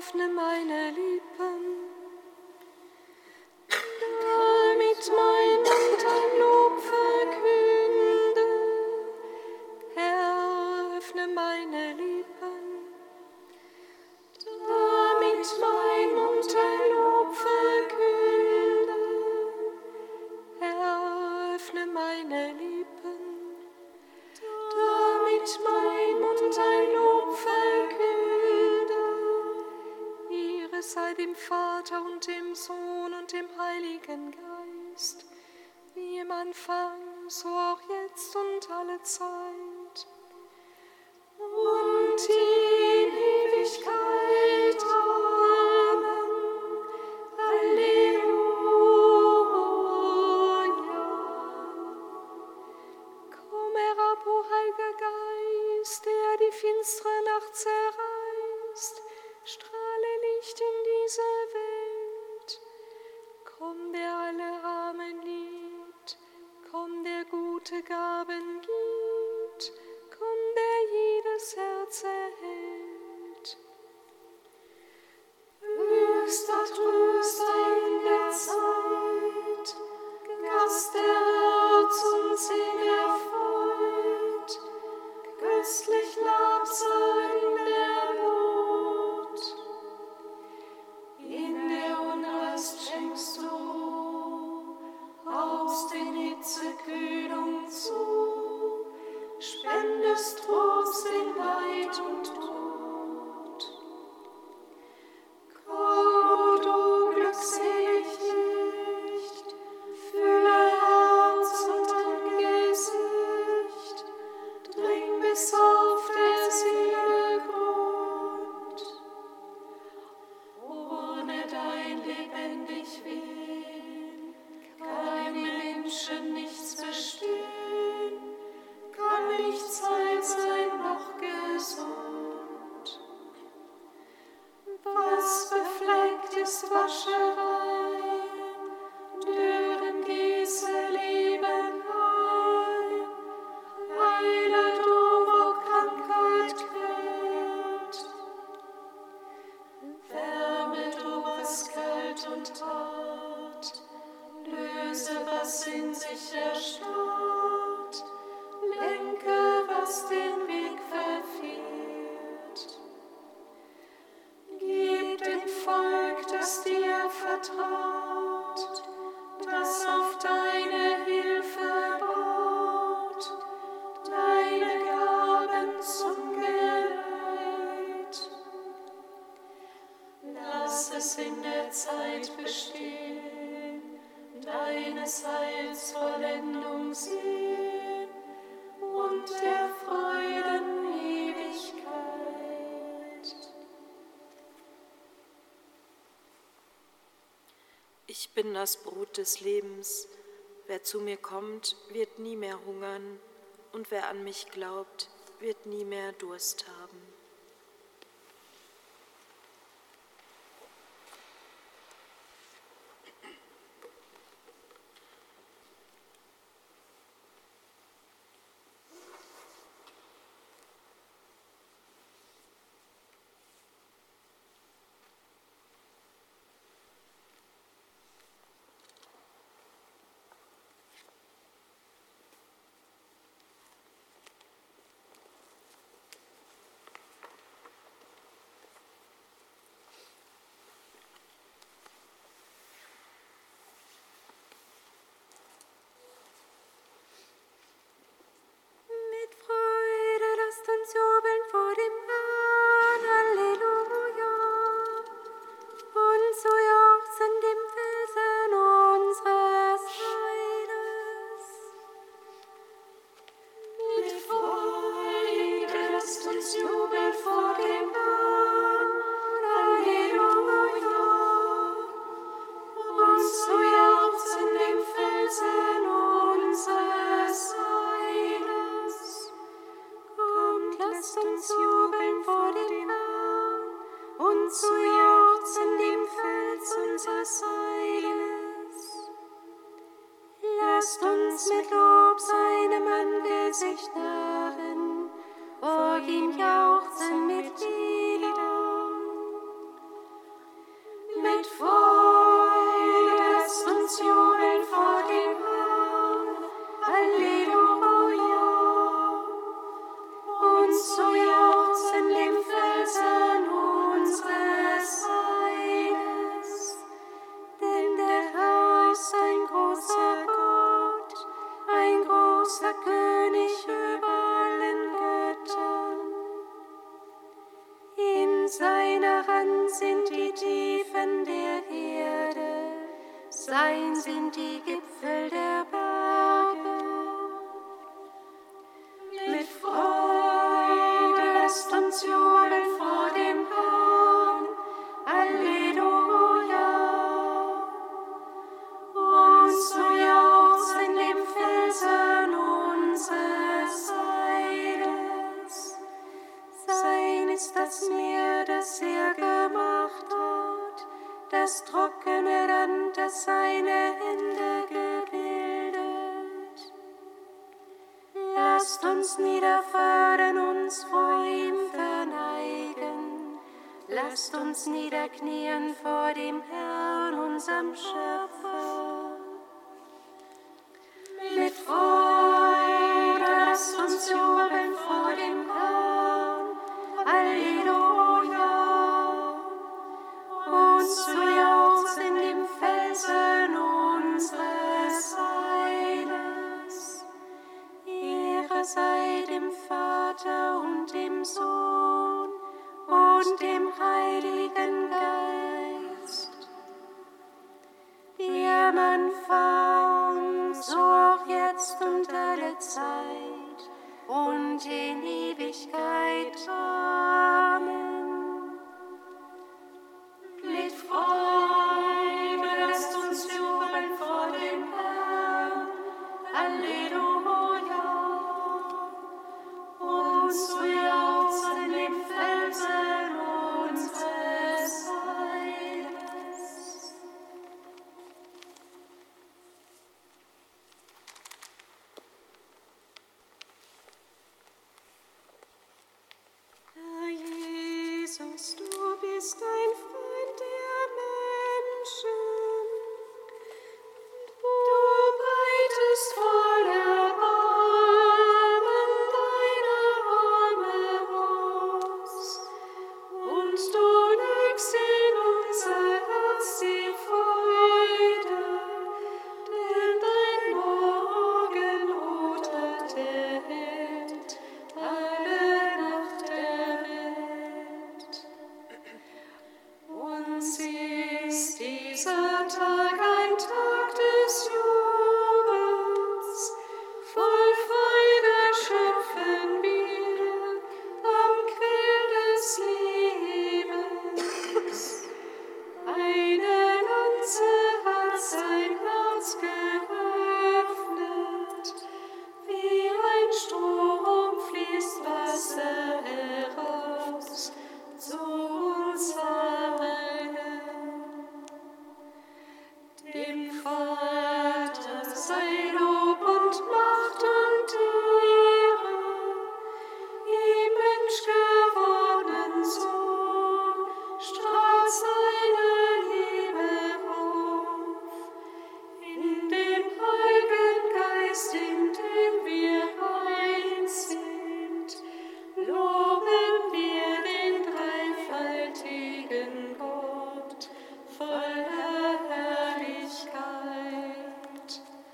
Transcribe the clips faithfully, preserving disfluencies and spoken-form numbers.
öffne meine Lippen, damit mein Mund ein Lob verkünde. Herr, öffne meine Lippen, damit mein Mund ein Lob verkünde. Herr, öffne meine Lippen, damit mein Mund ein Lob verkünde. Ehre sei dem Vater und dem Sohn und dem Heiligen Geist, wie im Anfang, so auch jetzt und alle Zeit und in Ewigkeit. Amen. Halleluja. Komm herab, o Heiliger Geist, der die finstere Nacht zerreißt, strahle Licht in diese Welt. Komm, der alle Armen liebt, komm, der gute Gaben gibt, komm, der jedes Herz erhält. Höchster Tröster in der Zeit, Gast der Herz und Sinn erfreut, köstlich Labsal in der Not. In der Unrast schenkst du aus den Hitzekühlung zu, spendest Trost in Leid und Tod. Komm, du glückselig Licht, fülle Herz und Angesicht, dring bis auf der Seele Grund. Ohne dein lebendig Wehen kann im Menschen nichts bestehen, kann nichts heil sein noch gesund. Was befleckt ist Wascherei, dürren Gieße Leben ein, heile du, wo Krankheit quält, wärme du, was kalt und hart, löse, was in sich erstarrt, lenke, was den Weg verfehlt. Gib dem Volk, das dir vertraut, das auf deine Hilfe baut, deine Gaben zum Geleit. Lass es in der Zeit bestehen, deines Heils Vollendung sehen und der Freuden Ewigkeit. Ich bin das Brot des Lebens. Wer zu mir kommt, wird nie mehr hungern, und wer an mich glaubt, wird nie mehr Durst haben. Lasst uns mit Lob seinem Angesicht nahen, vor ihm jauchzen mit Liedern. seiner Hand sind die Tiefen der Erde, sein sind die Gipfel der Berge. Mit Freude lasst uns jubeln vor dem Herrn. Halleluja. Und zu jauchzen dem Felsen unseres Heiles. Sein ist das Meer, das er gemacht hat, das trockene Land, das seine Hände gebildet. Lasst uns niederfahren, uns vor ihm verneigen. Lasst uns niederknien vor dem Herrn, unserem Schöpfer. Mit Freude lasst uns jubeln vor dem Herrn. Halleluja. Und zu jauchzen dem Felsen unseres Heiles. Ehre sei dem Vater und dem Sohn und dem Heiligen Geist. Wie am Anfang, so auch jetzt und alle Zeit und in Ewigkeit. Amen. Mit Freude lasst uns jubeln vor dem Herrn. Halleluja. Und zu jauchzen dem Felsen unseres Heiles. Herr Jesus, du bist ein Freund der Menschen. Du breitest voll Erbarmen deine Arme aus, und du legst in unser Herz die Freude, denn dein Morgenrot hat erhellt alle Nacht der Welt. Uns ist dieser Tag ein Tag des Jubels, voll Freude schöpfen wir am Quell des Lebens. Eine Lanze hat sein Herz geöffnet, wie ein Strom fließt Wasser heraus zu uns allen. Dem Vater sei Lob und Macht und Ehre, im menschgewordenen Sohn strahlt seine Liebe auf. In dem Heiligen Geist, in dem wir eins sind, loben wir den dreifaltigen Gott voller Herrlichkeit.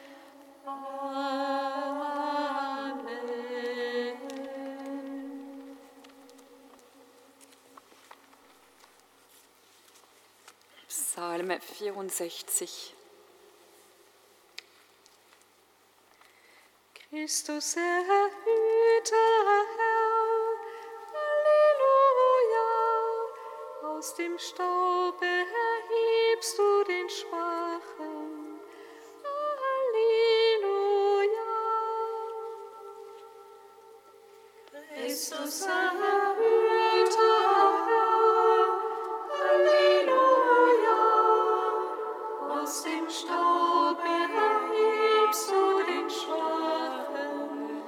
Amen. Psalm vierundsechzig. Christus erhöhter Herr, Halleluja. Aus dem Staub erhebst du den Schwachen, Halleluja. Christus erhöhter Herr, Halleluja. Aus dem Staub erhebst du den Schwachen,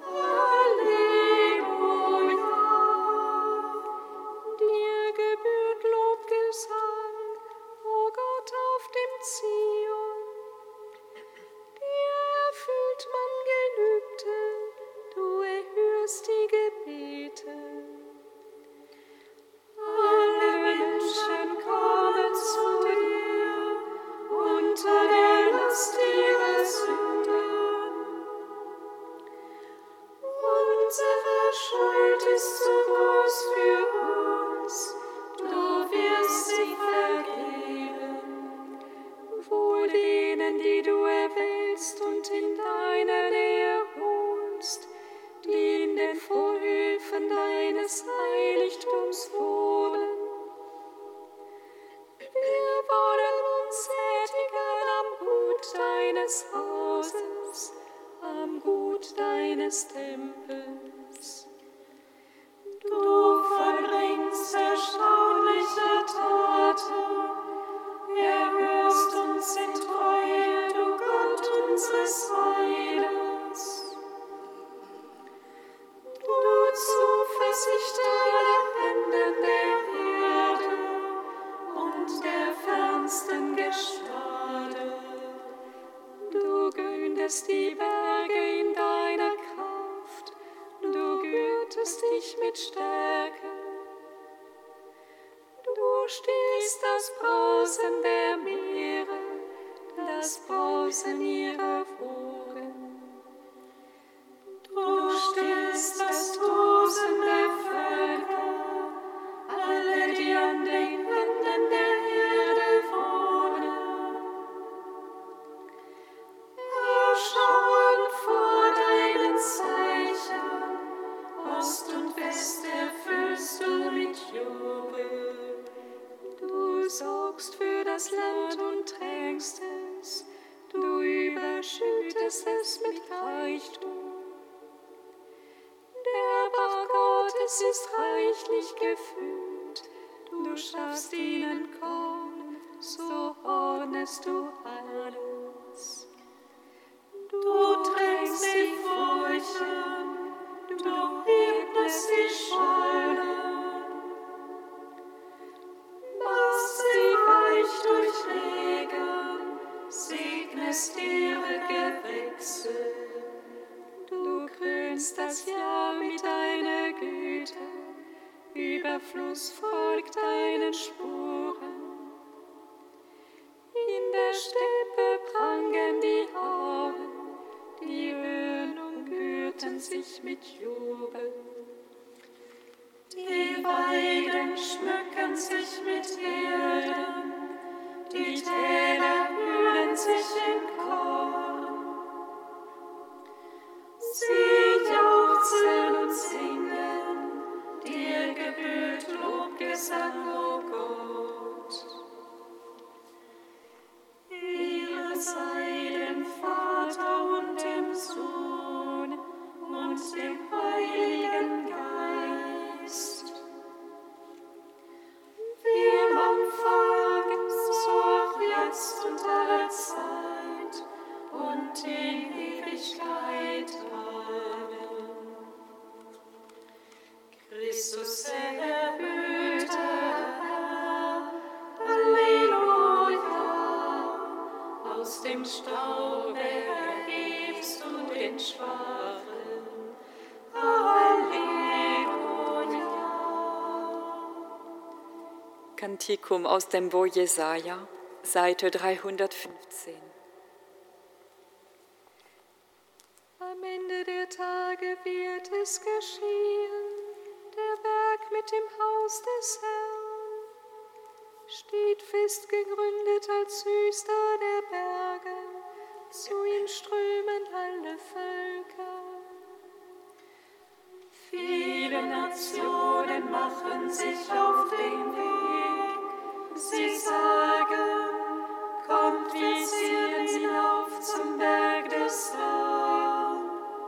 Halleluja. Dir gebührt Lobgesang, o Gott auf dem Zion. Dir erfüllt man Gelübde, du erhörst die Gebete. deines Hauses, am Gut deines Tempels. Du vollbringst erstaunliche Taten, erhörst uns in Treue, du Gott unseres Heiles. Du Zuversicht aller Enden der Erde und der fernsten Gestade. Du gründest die Berge in deiner Kraft, du gürtest dich mit Stärke. Du stillst das Brausen der Meere, das Brausen ihrer Wogen. Du stillst das Tosen der Völker, alle, die an den Enden der Erde wohnen. Erschauen vor deinen Zeichen, Ost und West erfüllst du mit Jubel. Du sorgst für das Land und tränkst es, du überschüttest es mit Reichtum. Der Bach Gottes ist reichlich gefüllt, du schaffst ihnen Korn, so ordnest du alles. Du tränkst die Furchen, du ebnest die Schollen, machst sie weich durch Regen, segnest ihre Gewächse. Du krönst das Jahr mit deiner Güte, Überfluss folgt deinen Spuren. In der Steppe prangen die Auen, die Höhen umgürten sich mit Jubel. Die Weiden schmücken sich mit Erden, die Täler hüllen sich in Korn. Sie jauchzen und singen, dir gebührt Lobgesang, o Gott. Ehre sei dem Vater und dem Sohn und dem Heiligen Geist. Wie im Anfang, so auch jetzt und alle Zeit und in Ewigkeit. Amen. Christus erhöhter Herr, Halleluja. Aus dem Staube erhebst du den Schwachen. Halleluja. Kantikum aus dem Buch Jesaja, Seite dreihundertfünfzehn. Am Ende der Tage wird es geschehen, der Berg mit dem Haus des Herrn steht fest gegründet als höchster der Berge, zu ihm strömen alle Völker. Viele Nationen machen sich auf den Weg, sie sagen, kommt, wir ziehen hinauf zum Berg des Herrn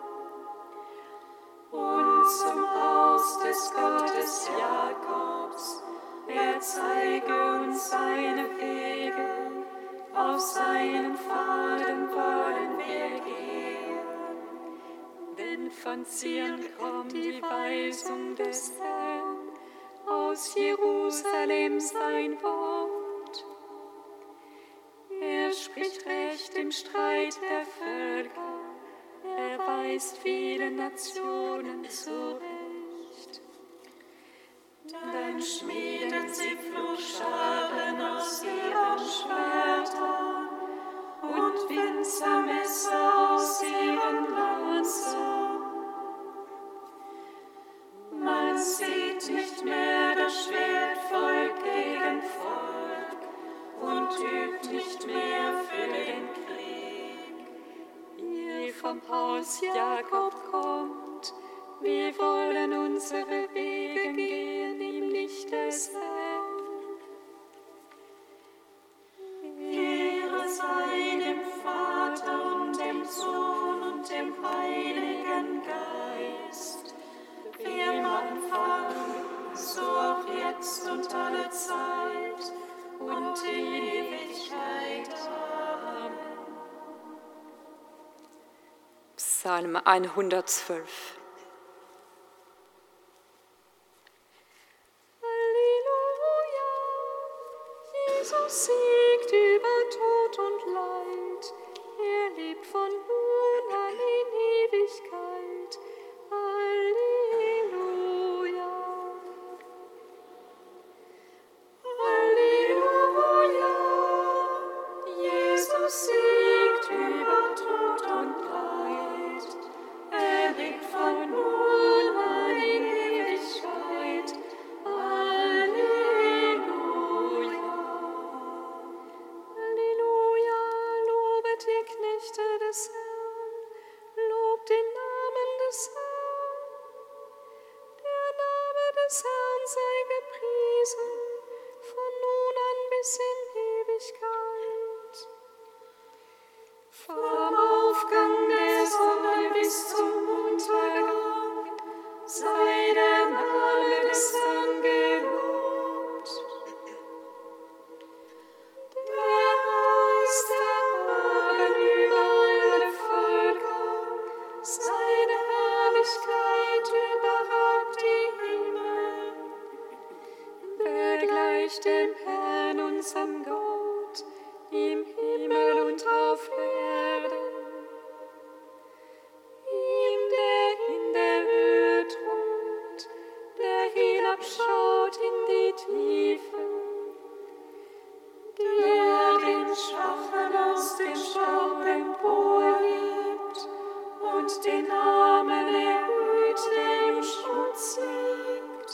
und zum Haus des Gottes Jakobs. Er zeige uns seine Wege, auf seinen Pfaden wollen wir gehen. Denn von Zion kommt die Weisung des Herrn, aus Jerusalem sein Wort. Er spricht Recht im Streit der Völker, er weist viele Nationen zurecht. Dann schmieden sie Pflugscharen aus ihren Schwertern und Winzermesser aus ihren Lanzen. Man sieht nicht mehr das Schwert Volk gegen Volk und übt nicht mehr für den Krieg. Ihr vom Haus Jakob kommt, wir wollen unsere Wege gehen im Licht des Herrn. Ehre sei dem Vater und alle Zeit und in Ewigkeit. Amen. Psalm hundertzwölf. Halleluja, Jesus siegt über Tod und Leid. Er lebt von nun an in Ewigkeit. Halleluja. Halleluja, Jesus siegt über Tod und Leid. Er lebt von nun an in Ewigkeit. Halleluja. Halleluja, lobet ihr Knechte des Herrn, lobt den Namen des Herrn. Der Name des Herrn sei gepriesen, von nun an bis in Ewigkeit. Vom Aufgang der Sonne bis zum Untergang sei der Name des Herrn gelobt. Der Herr ist erhaben über alle Völker, seine Herrlichkeit überragt die Himmel. Wer gleicht dem Herrn, unserem Gott, im Himmel und auf Erden? Ihm, der in der Höhe thront, der hinabschaut in die Tiefen, der den Schwachen aus dem Staub emporhebt und den Armen erhöht, der im Schmutz liegt.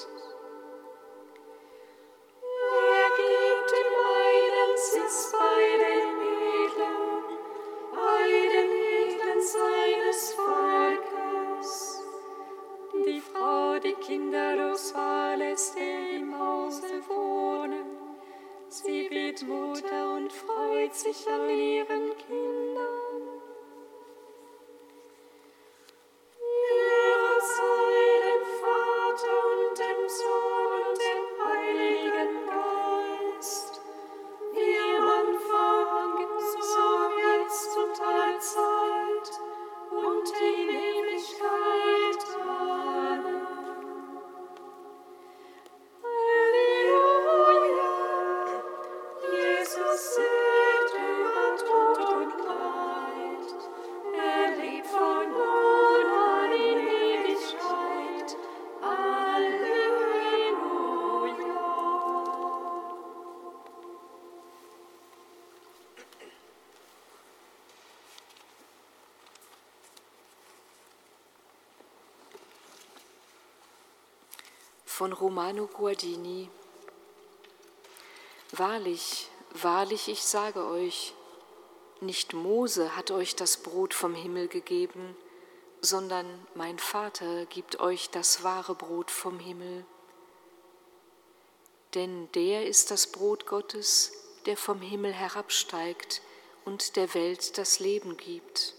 Er gibt dem einen Sitz bei den Edlen, bei den Edlen seines Volkes. Die Frau, die kinderlos war, lässt er im Hause wohnen. Sie wird Mutter und freut sich an ihren Kindern. Ehre sei dem Vater und dem Sohn und dem Heiligen Geist, wie am Anfang, so jetzt und alle Zeit und in Ewigkeit. Amen. Halleluja, Jesus siegt über Tod und Leid. Er lebt von nun an in Ewigkeit. Halleluja. Von Romano Guardini. Wahrlich, wahrlich, ich sage euch, nicht Mose hat euch das Brot vom Himmel gegeben, sondern mein Vater gibt euch das wahre Brot vom Himmel. Denn der ist das Brot Gottes, der vom Himmel herabsteigt und der Welt das Leben gibt.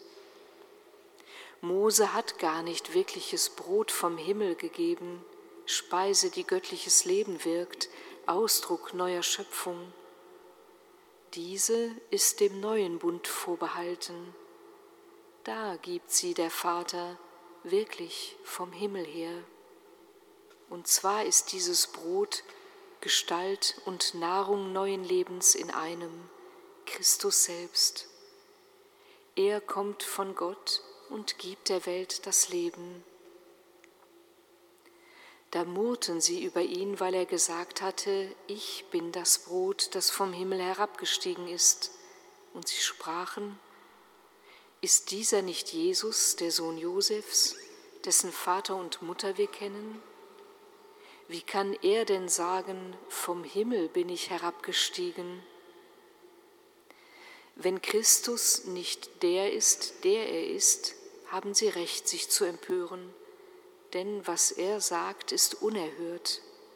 Mose hat gar nicht wirkliches Brot vom Himmel gegeben, Speise, die göttliches Leben wirkt, Ausdruck neuer Schöpfung. Diese ist dem neuen Bund vorbehalten. Da gibt sie der Vater wirklich vom Himmel her. Und zwar ist dieses Brot Gestalt und Nahrung neuen Lebens in einem, Christus selbst. Er kommt von Gott und gibt der Welt das Leben. Da murrten sie über ihn, weil er gesagt hatte, ich bin das Brot, das vom Himmel herabgestiegen ist. Und sie sprachen, ist dieser nicht Jesus, der Sohn Josefs, dessen Vater und Mutter wir kennen? Wie kann er denn sagen, vom Himmel bin ich herabgestiegen? Wenn Christus nicht der ist, der er ist, haben sie Recht, sich zu empören. Denn was er sagt, ist unerhört.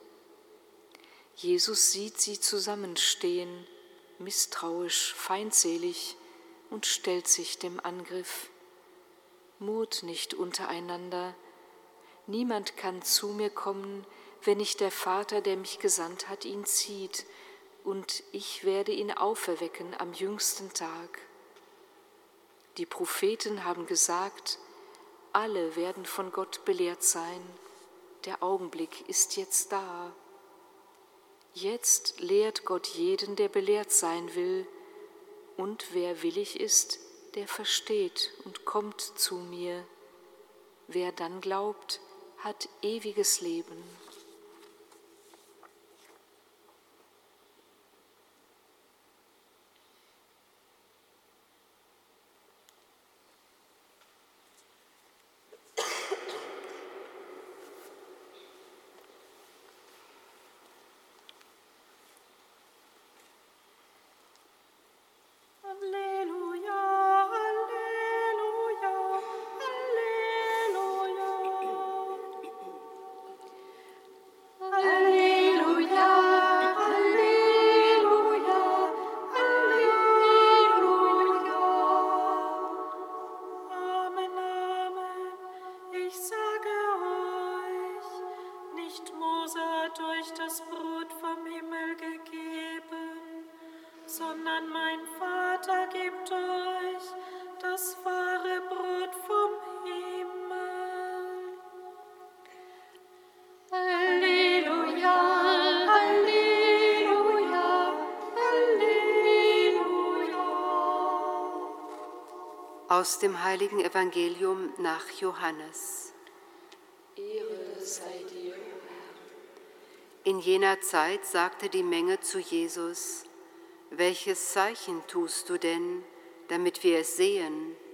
Jesus sieht sie zusammenstehen, misstrauisch, feindselig, und stellt sich dem Angriff. Murrt nicht untereinander, niemand kann zu mir kommen, wenn nicht der Vater, der mich gesandt hat, ihn zieht, und ich werde ihn auferwecken am jüngsten Tag. Die Propheten haben gesagt, alle werden von Gott belehrt sein. Der Augenblick ist jetzt da. Jetzt lehrt Gott jeden, der belehrt sein will, und wer willig ist, der versteht und kommt zu mir. Wer dann glaubt, hat ewiges Leben. sondern mein Vater gibt euch das wahre Brot vom Himmel. Halleluja, Halleluja, Halleluja. Aus dem heiligen Evangelium nach Johannes. Ehre sei dir, o Herr. In jener Zeit sagte die Menge zu Jesus: Welches Zeichen tust du denn, damit wir es sehen?